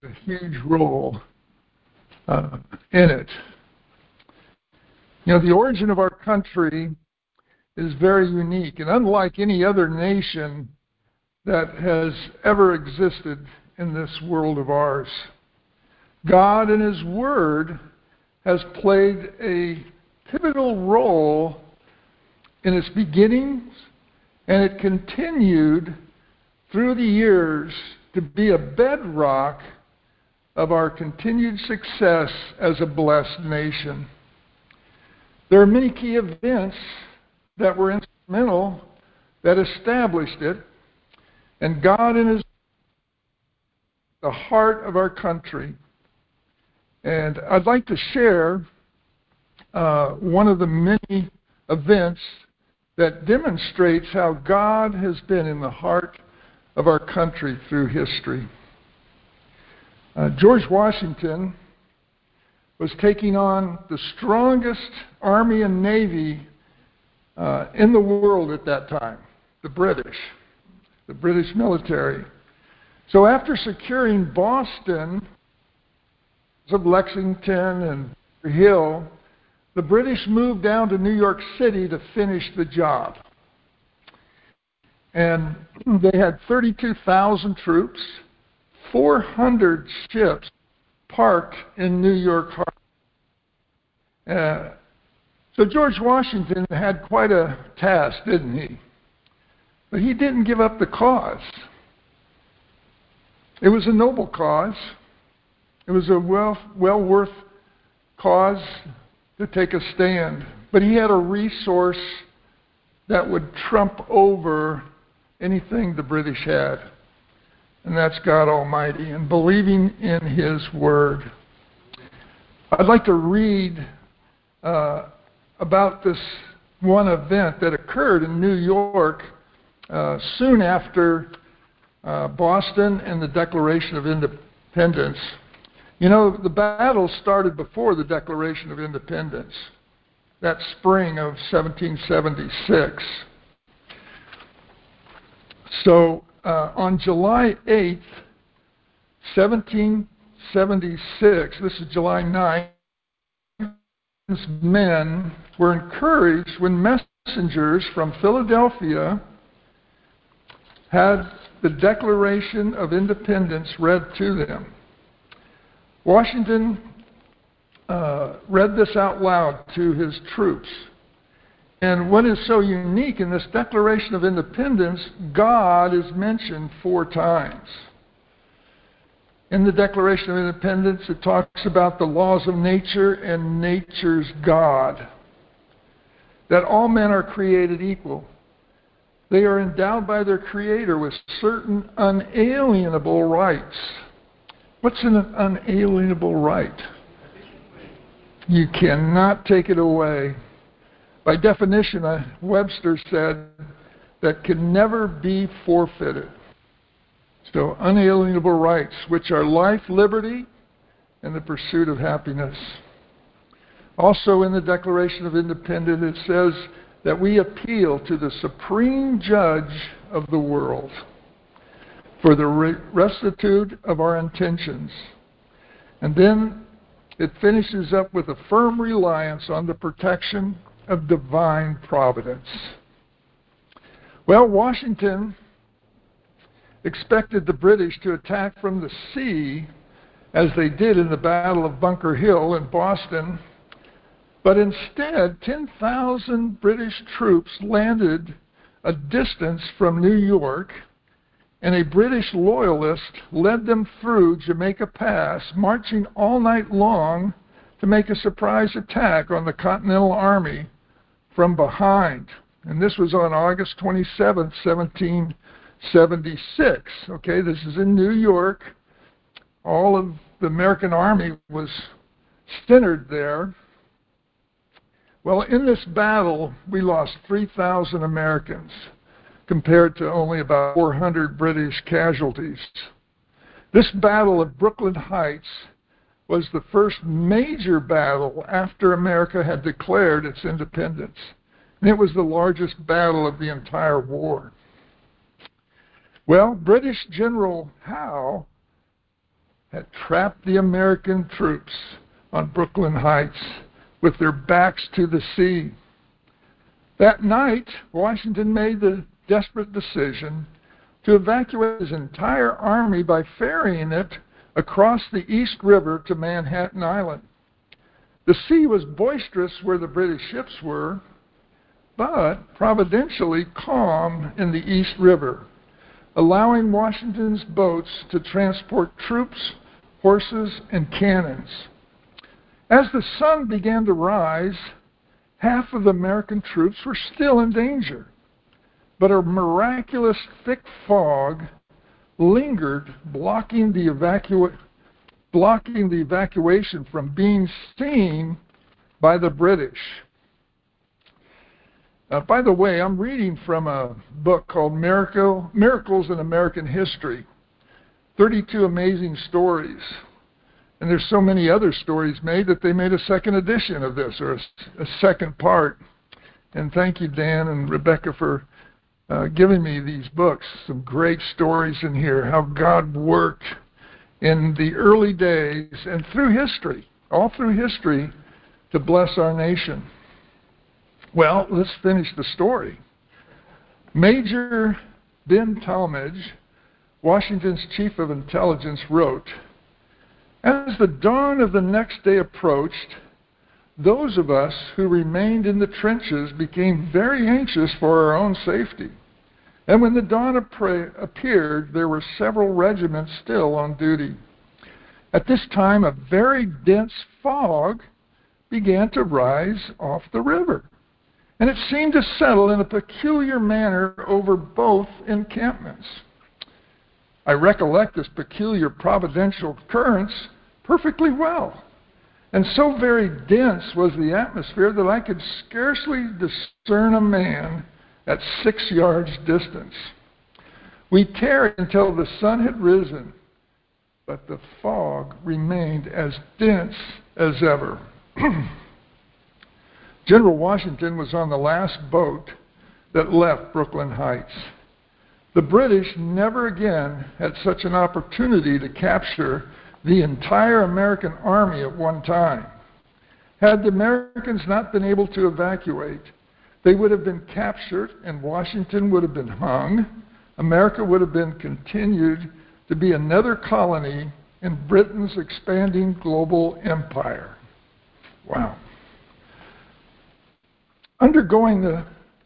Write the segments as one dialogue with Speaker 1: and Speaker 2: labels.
Speaker 1: a huge role in it. You know, the origin of our country is very unique, and unlike any other nation that has ever existed in this world of ours. God in His Word has played a pivotal role in its beginnings, and it continued through the years to be a bedrock of our continued success as a blessed nation. There are many key events that were instrumental that established it, and God in His the heart of our country. And I'd like to share one of the many events that demonstrates how God has been in the heart of our country through history. George Washington was taking on the strongest army and navy in the world at that time, the British military. So after securing Boston, of Lexington and Hill, the British moved down to New York City to finish the job. And they had 32,000 troops, 400 ships parked in New York Harbor. So George Washington had quite a task, didn't he? But he didn't give up the cause. It was a noble cause. It was a well worth cause to take a stand. But he had a resource that would trump over anything the British had. And that's God Almighty and believing in His Word. I'd like to read about this one event that occurred in New York soon after Boston and the Declaration of Independence. You know, the battle started before the Declaration of Independence, that spring of 1776. So on July 8th, 1776, this is July 9th, men were encouraged when messengers from Philadelphia had the Declaration of Independence read to them. Washington read this out loud to his troops. And what is so unique in this Declaration of Independence, God is mentioned 4 times. In the Declaration of Independence, it talks about the laws of nature and nature's God, that all men are created equal. They are endowed by their Creator with certain unalienable rights. What's an unalienable right? You cannot take it away. By definition, Webster said that can never be forfeited. So unalienable rights, which are life, liberty, and the pursuit of happiness. Also in the Declaration of Independence, it says that we appeal to the supreme judge of the world for the rectitude of our intentions. And then it finishes up with a firm reliance on the protection of divine providence. Well, Washington expected the British to attack from the sea, as they did in the Battle of Bunker Hill in Boston, but instead 10,000 British troops landed a distance from New York, and a British loyalist led them through Jamaica Pass, marching all night long to make a surprise attack on the Continental Army from behind. And this was on August 27th, 1776. Okay, this is in New York. All of the American Army was centered there. Well, in this battle, we lost 3,000 Americans, compared to only about 400 British casualties. This Battle of Brooklyn Heights was the first major battle after America had declared its independence. And it was the largest battle of the entire war. Well, British General Howe had trapped the American troops on Brooklyn Heights with their backs to the sea. That night, Washington made the desperate decision to evacuate his entire army by ferrying it across the East River to Manhattan Island. The sea was boisterous where the British ships were, but providentially calm in the East River, allowing Washington's boats to transport troops, horses, and cannons. As the sun began to rise, half of the American troops were still in danger, but a miraculous thick fog lingered, blocking the evacuation from being seen by the British. By the way, I'm reading from a book called Miracles in American History, 32 amazing stories. And there's so many other stories made that they made a second edition of this, or a second part. And thank you, Dan and Rebecca, for giving me these books. Some great stories in here, how God worked in the early days and through history, all through history, to bless our nation. Well, let's finish the story. Major Ben Talmadge, Washington's chief of intelligence, wrote, "As the dawn of the next day approached, those of us who remained in the trenches became very anxious for our own safety. And when the dawn appeared, there were several regiments still on duty. At this time, a very dense fog began to rise off the river, and it seemed to settle in a peculiar manner over both encampments. I recollect this peculiar providential occurrence perfectly well, and so very dense was the atmosphere that I could scarcely discern a man at 6 yards distance. We tarried until the sun had risen, but the fog remained as dense as ever." General Washington was on the last boat that left Brooklyn Heights. The British never again had such an opportunity to capture the entire American army at one time. Had the Americans not been able to evacuate, they would have been captured and Washington would have been hung. America would have been continued to be another colony in Britain's expanding global empire. Wow. Undergoing the,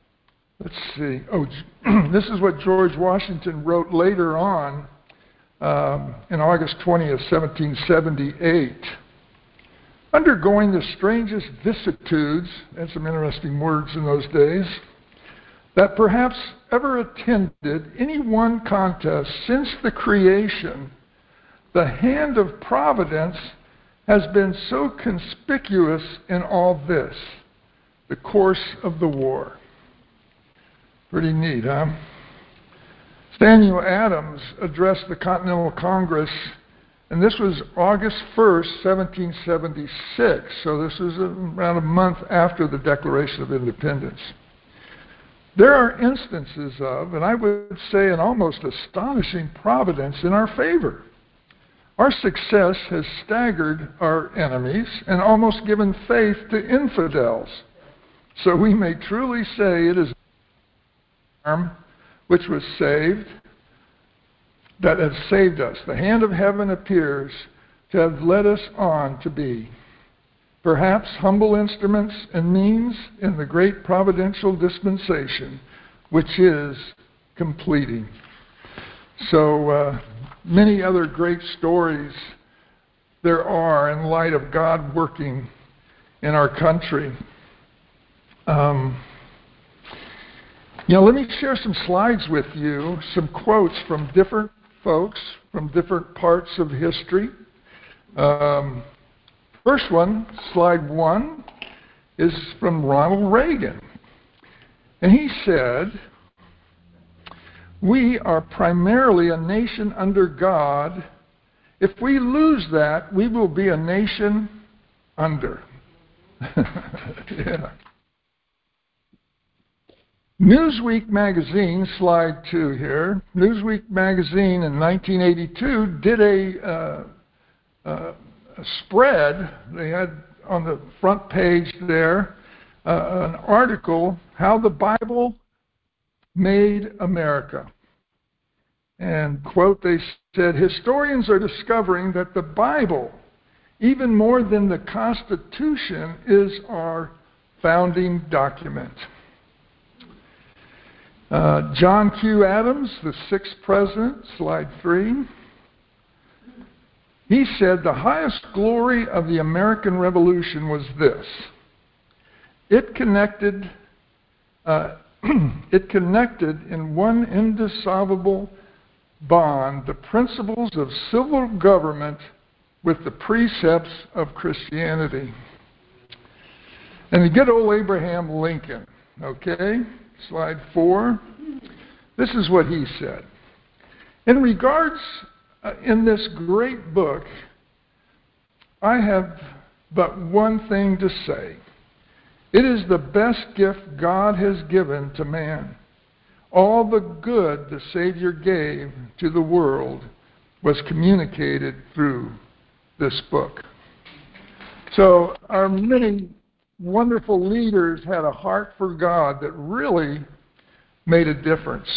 Speaker 1: this is what George Washington wrote later on in August 20th, 1778. Undergoing the strangest vicissitudes, and some interesting words in those days, that perhaps ever attended any one contest since the creation, the hand of Providence has been so conspicuous in all this, the course of the war. Pretty neat, huh? Samuel Adams addressed the Continental Congress, and this was August 1st, 1776, so this was around a month after the Declaration of Independence. There are instances of, and I would say an almost astonishing providence in our favor. Our success has staggered our enemies and almost given faith to infidels. So we may truly say it is the arm which was saved, that has saved us. The hand of heaven appears to have led us on to be, perhaps, humble instruments and means in the great providential dispensation, which is completing. So many other great stories there are in light of God working in our country. Let me share some slides with you, some quotes from different folks from different parts of history. First one, slide 1, is from Ronald Reagan. And he said, "We are primarily a nation under God. If we lose that, we will be a nation under." Yeah. Newsweek magazine, slide 2 here. Newsweek magazine in 1982 did spread, they had on the front page there an article, How the Bible Made America. And, quote, they said, historians are discovering that the Bible, even more than the Constitution, is our founding document. John Q. Adams, the sixth president, slide 3, he said the highest glory of the American Revolution was this. It connected in one indissoluble bond the principles of civil government with the precepts of Christianity. And the good old Abraham Lincoln, okay, slide 4. This is what he said. In regards, in this great book, I have but one thing to say. It is the best gift God has given to man. All the good the Savior gave to the world was communicated through this book. So our many wonderful leaders had a heart for God that really made a difference.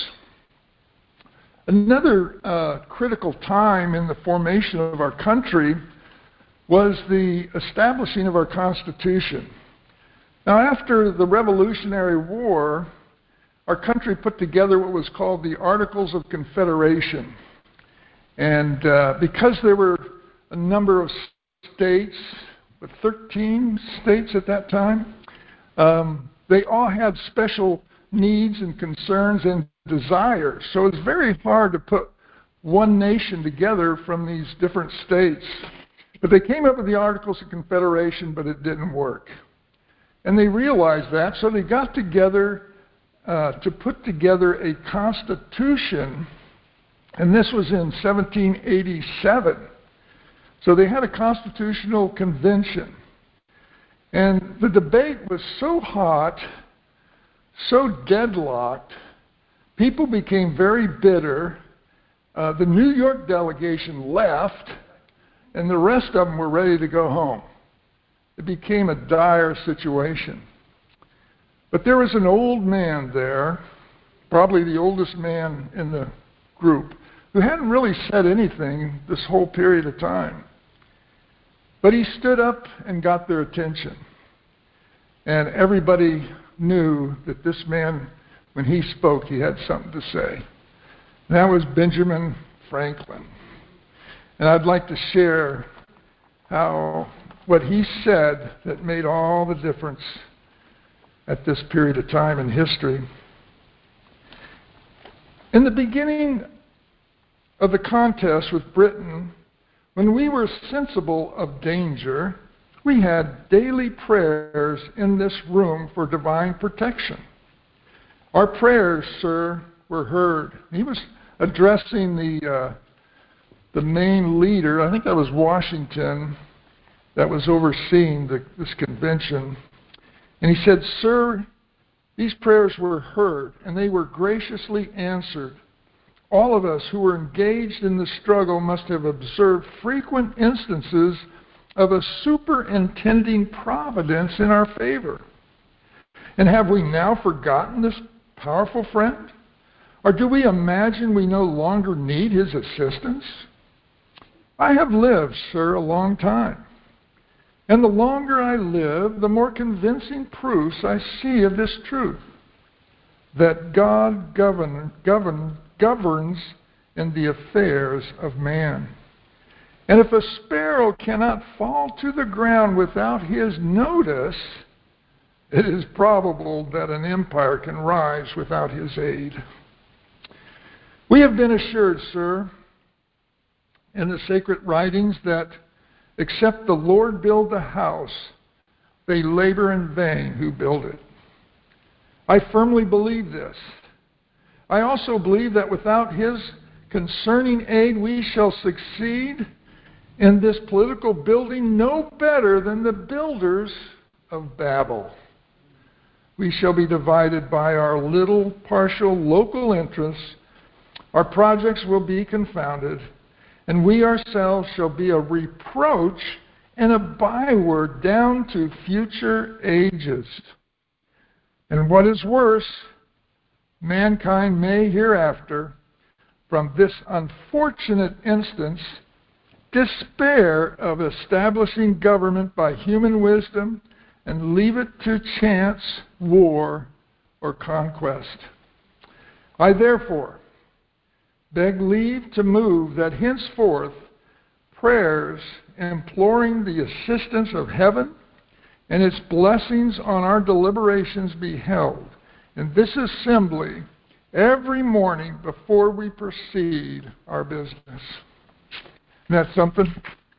Speaker 1: Another critical time in the formation of our country was the establishing of our Constitution. Now, after the Revolutionary War, our country put together what was called the Articles of Confederation. And because there were a number of states, 13 states at that time, they all had special needs and concerns and desires. So it's very hard to put one nation together from these different states. But they came up with the Articles of Confederation, but it didn't work. And they realized that, so they got together to put together a constitution, and this was in 1787. So they had a constitutional convention. And the debate was so hot, so deadlocked, people became very bitter. The New York delegation left, and the rest of them were ready to go home. It became a dire situation. But there was an old man there, probably the oldest man in the group, who hadn't really said anything this whole period of time. But he stood up and got their attention. And everybody knew that this man, when he spoke, he had something to say. And that was Benjamin Franklin. And I'd like to share what he said that made all the difference at this period of time in history. In the beginning of the contest with Britain, when we were sensible of danger, we had daily prayers in this room for divine protection. Our prayers, sir, were heard. He was addressing the main leader, I think that was Washington, that was overseeing this convention. And he said, "Sir, these prayers were heard, and they were graciously answered. All of us who were engaged in the struggle must have observed frequent instances of a superintending providence in our favor. And have we now forgotten this powerful friend? Or do we imagine we no longer need his assistance? I have lived, sir, a long time. And the longer I live, the more convincing proofs I see of this truth, that God governs in the affairs of man. And if a sparrow cannot fall to the ground without his notice, it is probable that an empire can rise without his aid. We have been assured, sir, in the sacred writings that except the Lord build the house, they labor in vain who build it. I firmly believe this. I also believe that without his concerning aid, we shall succeed in this political building no better than the builders of Babel. We shall be divided by our little partial local interests. Our projects will be confounded, and we ourselves shall be a reproach and a byword down to future ages. And what is worse, mankind may hereafter, from this unfortunate instance, despair of establishing government by human wisdom and leave it to chance, war, or conquest. I therefore beg leave to move that henceforth prayers imploring the assistance of heaven and its blessings on our deliberations be held in this assembly every morning before we proceed our business. Isn't that something?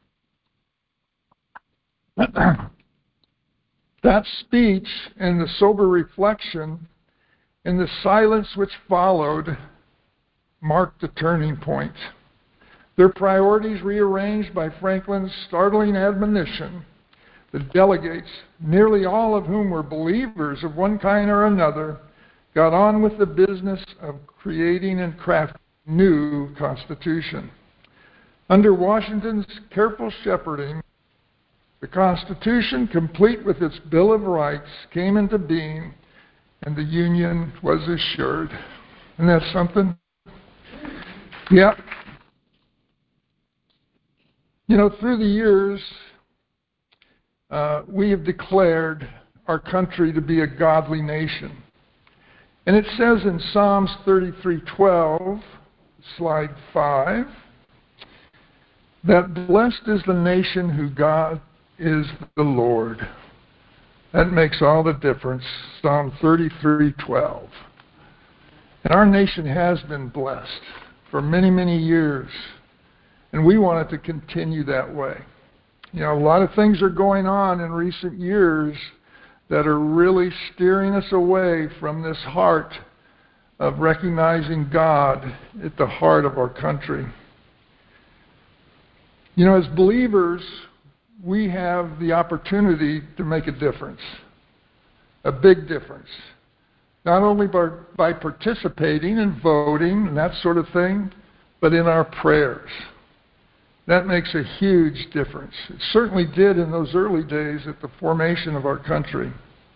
Speaker 1: That speech and the sober reflection and the silence which followed marked the turning point. Their priorities rearranged by Franklin's startling admonition, the delegates, nearly all of whom were believers of one kind or another, got on with the business of creating and crafting a new Constitution. Under Washington's careful shepherding, the Constitution, complete with its Bill of Rights, came into being, and the Union was assured. Isn't that something? Yep. You know, through the years, we have declared our country to be a godly nation. And it says in Psalms 33:12, slide 5, that blessed is the nation whose God is the Lord. That makes all the difference. Psalm 33:12. And our nation has been blessed for many, many years. And we want it to continue that way. You know, a lot of things are going on in recent years that are really steering us away from this heart of recognizing God at the heart of our country. You know, as believers, we have the opportunity to make a difference, a big difference. Not only by participating and voting and that sort of thing, but in our prayers. That makes a huge difference. It certainly did in those early days at the formation of our country.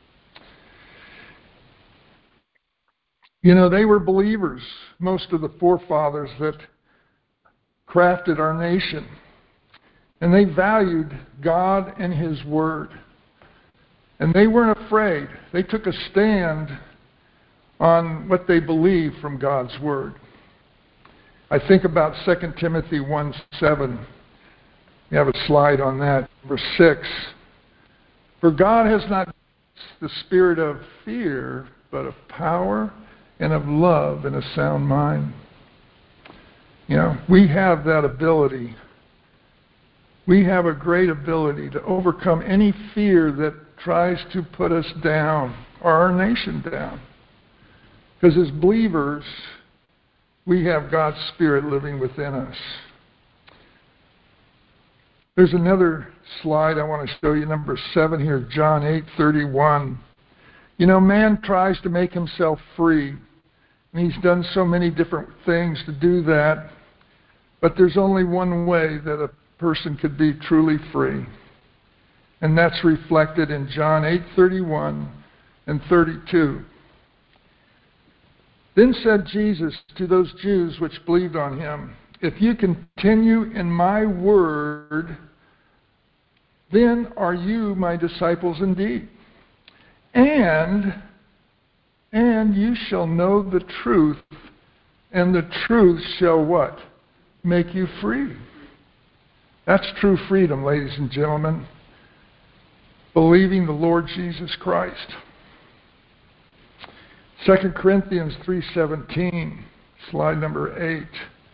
Speaker 1: You know, they were believers, most of the forefathers that crafted our nation. And they valued God and His Word. And they weren't afraid. They took a stand on what they believed from God's Word. I think about 2 Timothy 1:7. You have a slide on that. Verse 6. For God has not given us the spirit of fear, but of power and of love and a sound mind. You know, we have that ability. We have a great ability to overcome any fear that tries to put us down or our nation down. Because as believers, we have God's Spirit living within us. There's another slide I want to show you, number 7 here, John 8:31. You know, man tries to make himself free, and he's done so many different things to do that, but there's only one way that a person could be truly free, and that's reflected in John 8:31 and 32. Then said Jesus to those Jews which believed on him, if you continue in my word, then are you my disciples indeed. And you shall know the truth, and the truth shall what? Make you free. That's true freedom, ladies and gentlemen. Believing the Lord Jesus Christ. 2 Corinthians 3:17, slide number 8.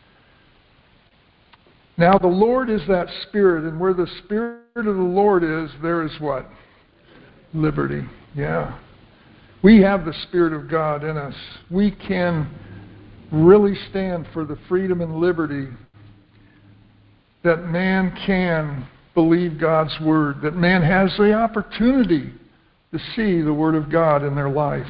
Speaker 1: Now the Lord is that Spirit, and where the Spirit of the Lord is, there is what? Liberty. Yeah. We have the Spirit of God in us. We can really stand for the freedom and liberty that man can believe God's Word, that man has the opportunity to see the Word of God in their life.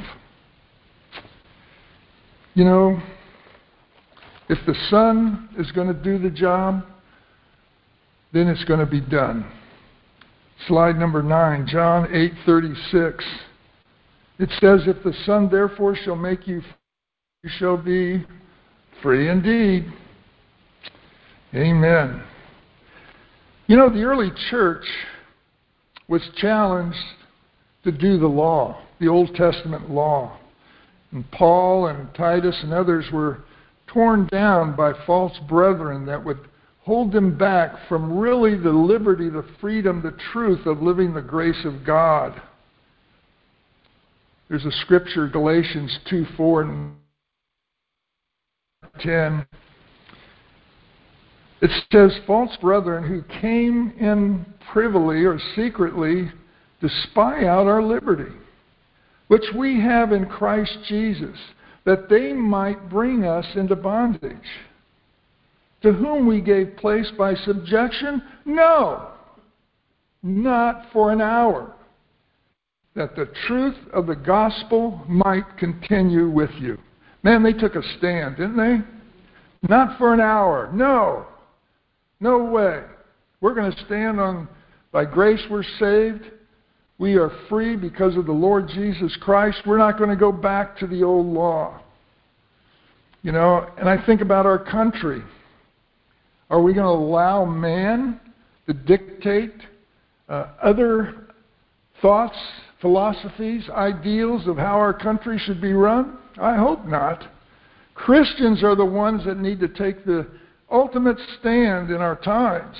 Speaker 1: You know, if the Son is going to do the job, then it's going to be done. slide number 9, John 8:36. It says, "If the Son therefore shall make you free, you shall be free indeed." Amen. You know, the early church was challenged to do the law, the Old Testament law. And Paul and Titus and others were torn down by false brethren that would hold them back from really the liberty, the freedom, the truth of living the grace of God. There's a scripture, Galatians 2:4 and 10. It says, "False brethren who came in privily or secretly to spy out our liberty, which we have in Christ Jesus, that they might bring us into bondage. To whom we gave place by subjection? No, not for an hour, that the truth of the gospel might continue with you." Man, they took a stand, didn't they? Not for an hour. No. No way. We're going to stand on, by grace we're saved. We are free because of the Lord Jesus Christ. We're not going to go back to the old law. You know, and I think about our country. Are we going to allow man to dictate other thoughts, philosophies, ideals of how our country should be run? I hope not. Christians are the ones that need to take the ultimate stand in our times.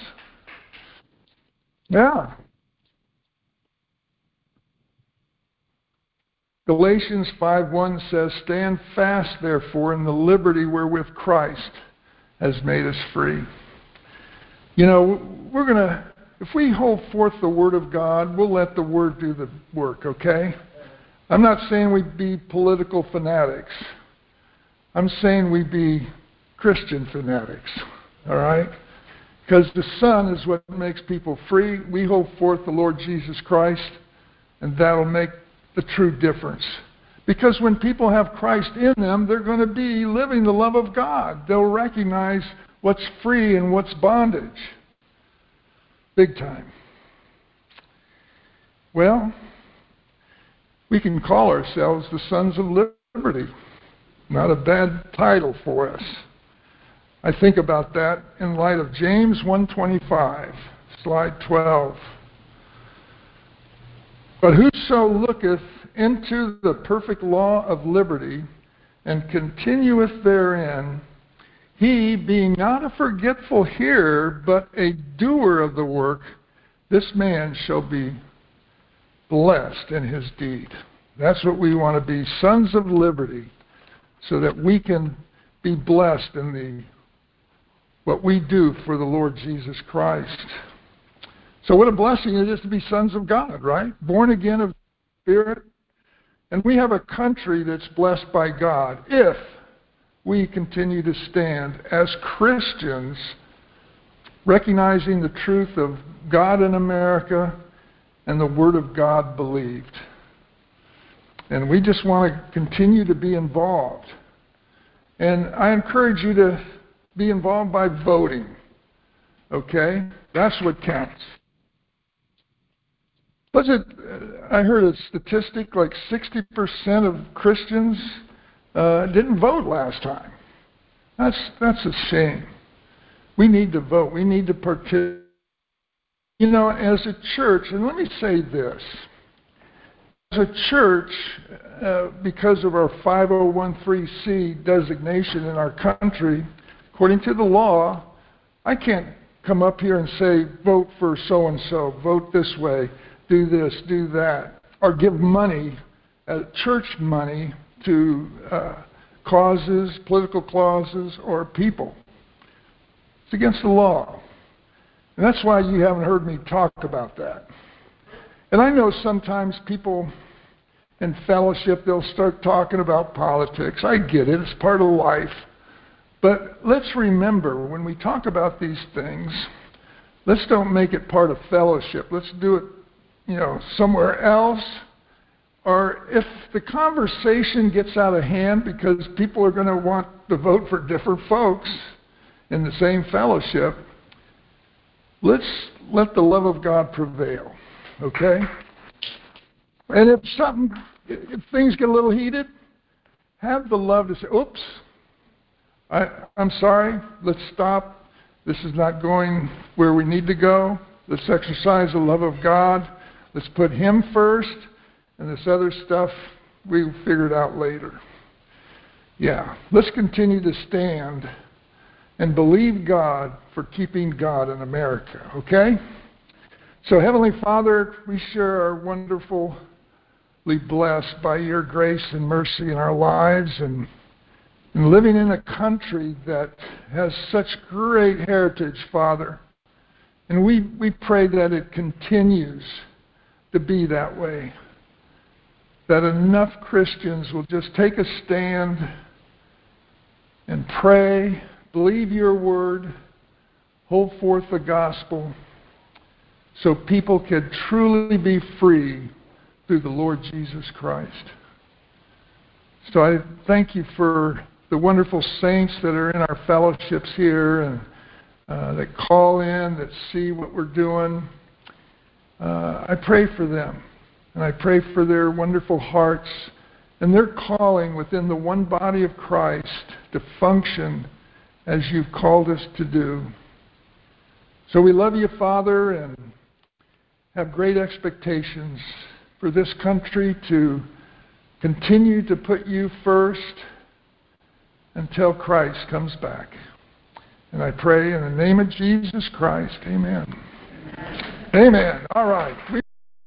Speaker 1: Yeah. Galatians 5:1 says, "Stand fast, therefore, in the liberty wherewith Christ has made us free." You know, if we hold forth the Word of God, we'll let the Word do the work, okay? I'm not saying we be political fanatics. I'm saying we be Christian fanatics, all right? Because the Son is what makes people free. We hold forth the Lord Jesus Christ, and that'll make the true difference. Because when people have Christ in them, they're going to be living the love of God. They'll recognize what's free and what's bondage. Big time. Well, we can call ourselves the sons of liberty. Not a bad title for us. I think about that in light of James 1:25, slide 12. "But whoso looketh into the perfect law of liberty, and continueth therein, he being not a forgetful hearer, but a doer of the work, this man shall be blessed in his deed." That's what we want to be, sons of liberty, so that we can be blessed in what we do for the Lord Jesus Christ. So what a blessing it is to be sons of God, right? Born again of Spirit. And we have a country that's blessed by God if we continue to stand as Christians, recognizing the truth of God in America and the Word of God believed. And we just want to continue to be involved. And I encourage you to be involved by voting. Okay? That's what counts. I heard a statistic like 60% of Christians didn't vote last time. That's a shame. We need to vote. We need to participate. You know, as a church, and let me say this. As a church, because of our 501(c) designation in our country, according to the law, I can't come up here and say, vote for so-and-so, vote this way, do this, do that, or give money, church money, to causes, political causes, or people. It's against the law. And that's why you haven't heard me talk about that. And I know sometimes people in fellowship, they'll start talking about politics. I get it. It's part of life. But let's remember, when we talk about these things, let's don't make it part of fellowship. Let's do it, somewhere else. Or if the conversation gets out of hand because people are going to want to vote for different folks in the same fellowship, let's let the love of God prevail. okay? And if things get a little heated, have the love to say, oops, I'm sorry, let's stop. This is not going where we need to go. Let's exercise the love of God. Let's put Him first, and this other stuff, we'll figure it out later. Yeah, let's continue to stand and believe God for keeping God in America, okay? So, Heavenly Father, we sure are wonderfully blessed by your grace and mercy in our lives and living in a country that has such great heritage, Father. And we pray that it continues to be that way, that enough Christians will just take a stand and pray, believe your word, hold forth the gospel, so people can truly be free through the Lord Jesus Christ. So I thank you for the wonderful saints that are in our fellowships here and that call in, that see what we're doing. I pray for them, and I pray for their wonderful hearts and their calling within the one body of Christ to function as you've called us to do. So we love you, Father, and have great expectations for this country to continue to put you first until Christ comes back. And I pray in the name of Jesus Christ, amen. Amen. All right.